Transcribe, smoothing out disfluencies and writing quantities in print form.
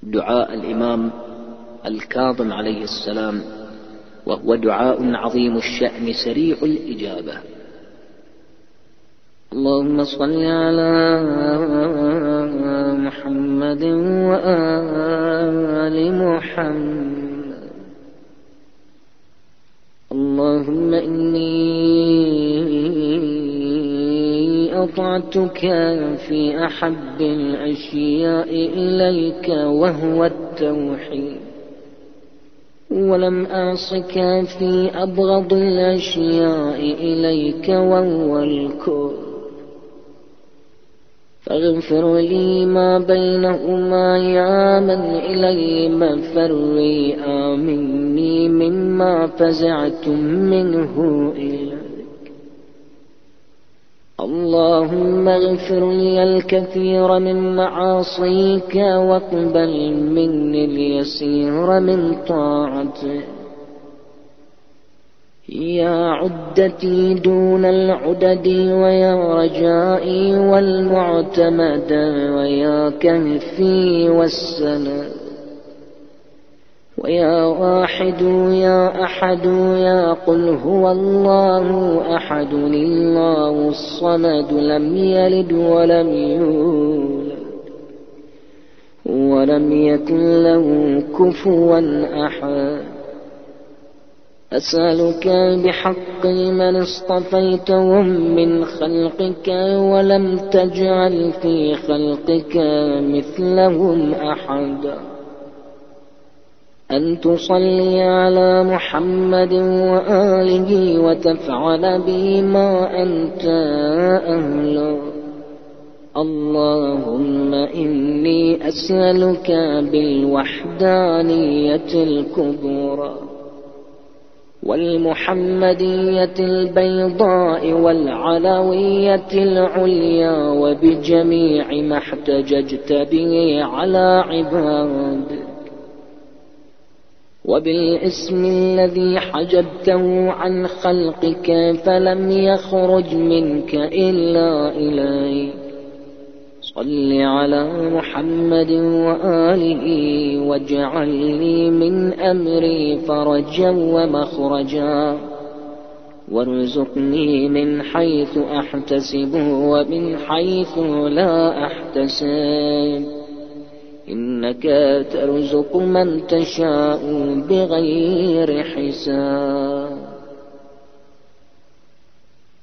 دعاء الإمام الكاظم عليه السلام، وهو دعاء عظيم الشأن سريع الإجابة. اللهم صل على محمد وآل محمد. اللهم إني أطعتك في أحب الأشياء إليك وهو التوحيد، ولم أعصك في أبغض الأشياء إليك وهو الكفر، فاغفر لي ما بينهما يا من إلي مفري، آمني مما فزعت منه إليك. اللهم اغفر لي الكثير من معاصيك واقبل مني اليسير من طاعتك. يا عدتي دون العدد، ويا رجائي والمعتمد، ويا كهفي والسند، ويا واحد يا أحد، يا قل هو الله أحد الله الصمد، لم يلد ولم يولد ولم يكن له كفوا أحد. أسألك بحق من اصطفيتهم من خلقك ولم تجعل في خلقك مثلهم أحدا، أن تصلي على محمد وآله وتفعل به ما أنت أهله. اللهم إني أسألك بالوحدانية الكبرى والمحمدية البيضاء والعلوية العليا، وبجميع ما احتججت به على عبادك، وبالاسم الذي حجبته عن خلقك فلم يخرج منك إلا إليك. صل على محمد وآله واجعل لي من أمري فرجا ومخرجا، وارزقني من حيث أحتسب ومن حيث لا أحتسب، إنك ترزق من تشاء بغير حساب.